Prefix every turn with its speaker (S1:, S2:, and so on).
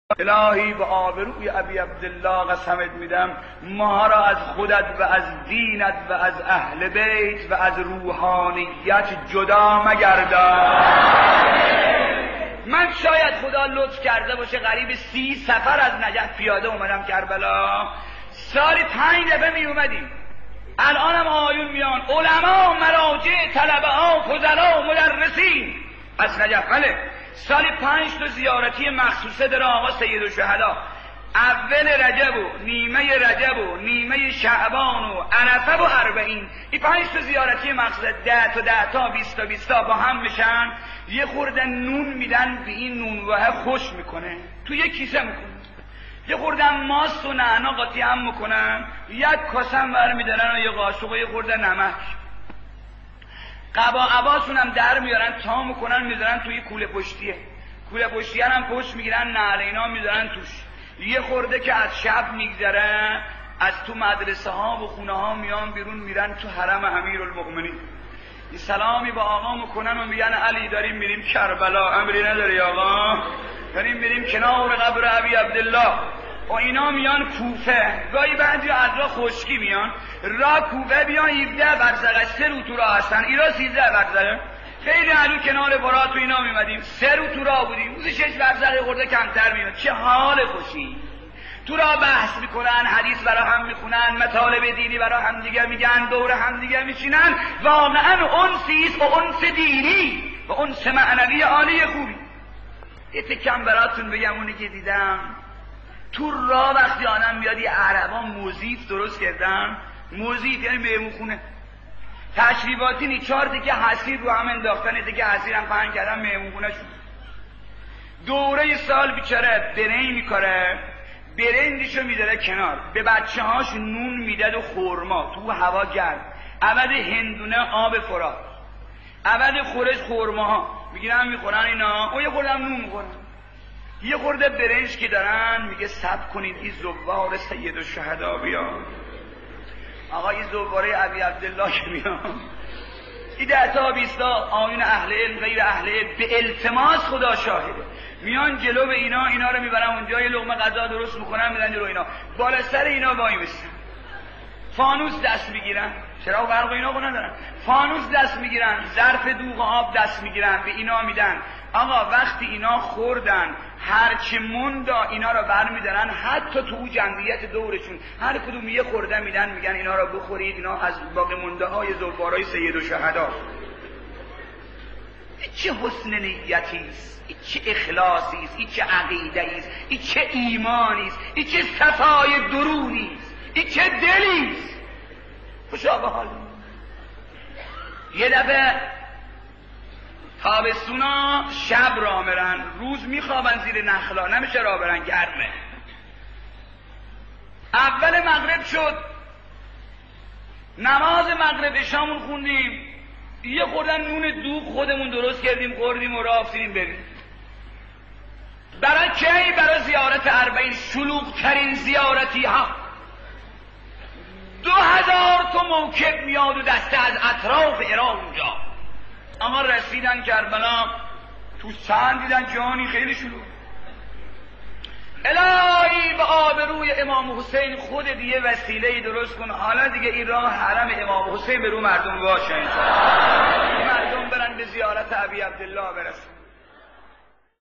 S1: الهی به آبروی ابی عبدالله قسمت میدم ما را از خودت و از دینت و از اهل بیت و از روحانیت جدا مگردان. من شاید خدا لطف کرده باشه قریب 30 سفر از نجف پیاده اومدم کربلا، سالی 5 دفعه می اومدیم. الانم آیون میان، علما، مراجع، طلبه ها، فضلا، مدرسین از نجف. بله سالی 5 تا زیارتی مخصوصه داره آقا سید الشهدا، اول رجب و نیمه رجب و نیمه شعبان و عرفه و اربعین. این 5 تا زیارتی مخصوصه 10 تا 10 تا 20 تا 20 تا با هم میشن، یه خورده نون میدن به این نونواه خوش میکنه، تو یه کیسه میکنه، یه خورده ماست و نعنا قاطی هم میکنن، یک کاسم برمیدارن و یه قاشق و یه خورده نمک. قبا عباسون هم در میارن تا میکنن میذارن توی کوله پشتیه، کوله پشتیه هم پشت میگیرن، نعل اینا میذارن توش. یه خورده که از شب میگذره از تو مدرسه ها و خونه ها میان بیرون میرن تو حرم امیرالمؤمنین، این سلامی با آقا میکنن و میگن علی داریم میریم کربلا، امری نداری آقا، داریم میریم کنار قبر ابی عبدالله. و اینا میان کوفه، گاهی بعضی از را خشکی میان را کوفه بیان 17 برزقه 3 رو تو راه هستن، ایرا 13 برزقه، خیلی علو کنار برات تو اینا میمدیم 3 رو تو راه بودیم، روزی 6 برزقه خورده کمتر میاد. چه حال خوشی، تو راه بحث میکنن، حدیث برا هم میخونن، مطالب دینی برا هم دیگه میگن، دور هم دیگه میشینن، واقعا انسیست و انس دینی و انس معنوی عالی خوبی. یه تکم براتون بگم اونی که دیدم تو راه وقتی آدم بیاد یه عربان موزیف درست کردن، موزیف یعنی مهمون خونه تشریفاتی نی، 4 دیگه حسیر رو هم انداختن، دیگه حسیر هم پهن کردن مهمون خونه شد. دوره سال بیچاره برنج میکاره، برنجشو میذاره کنار، به بچه هاش نون میداد و خورما تو هوا گرد، عوض هندونه آب فرات، عوض خورش خورماها میگیرن میخورن اینا، او یه خورده هم نون میخورن، یه خورده برنج که دارن میگه صبر کنید این زوار سید الشهدا بیان. آقا این زواره ابی عبدالله که بیان، این 10 تا 20 تا آیون اهل علم غیر اهل علم به التماس خدا شاهده میان جلو به اینا رو میبرن اونجا، یه لقمه غذا درست میکنن میدن جلو اینا، بالا سر اینا وای میستن، فانوس دست میگیرن، چراغ برق اینا کو ندارن، فانوس دست میگیرن، ظرف دوغ آب دست میگیرن به اینا میدن. آقا وقتی اینا خوردن هرچه موندا اینا رو برمیدارن، حتی تو جمعیت دورشون هر کدوم یه خورده میدن، میگن اینا رو بخورید، اینا از باقی مونده های زوارای سید الشهدا. چه حسن نیتیست، این چه اخلاصیست، این چه عقیده‌ایست، این چه ایمانیست، این چه صفای درونیست، این چه دلیست. خوشا به حال. یه دفعه تابستونا شب را برن، روز میخوابن زیر نخلا، نمیشه را برن، گرمه. اول مغرب شد، نماز مغرب شامون خوندیم، یه خوردن نون دوغ خودمون درست کردیم خوردیم و راه افتادیم بریم. برای کی؟ برای زیارت اربعین، شلوغ ترین زیارتی ها. 2000 تا موکب میاد و دسته از اطراف عراق اونجا. اما رسیدن کربلا تو سن دیدن جانی خیلی شلوغ. الهی به آبروی امام حسین خود دیگه وسیله‌ای درست کن، حالا دیگه این راه حرم امام حسین به رو مردم باشه، مردم برن به زیارت ابی عبدالله برسن.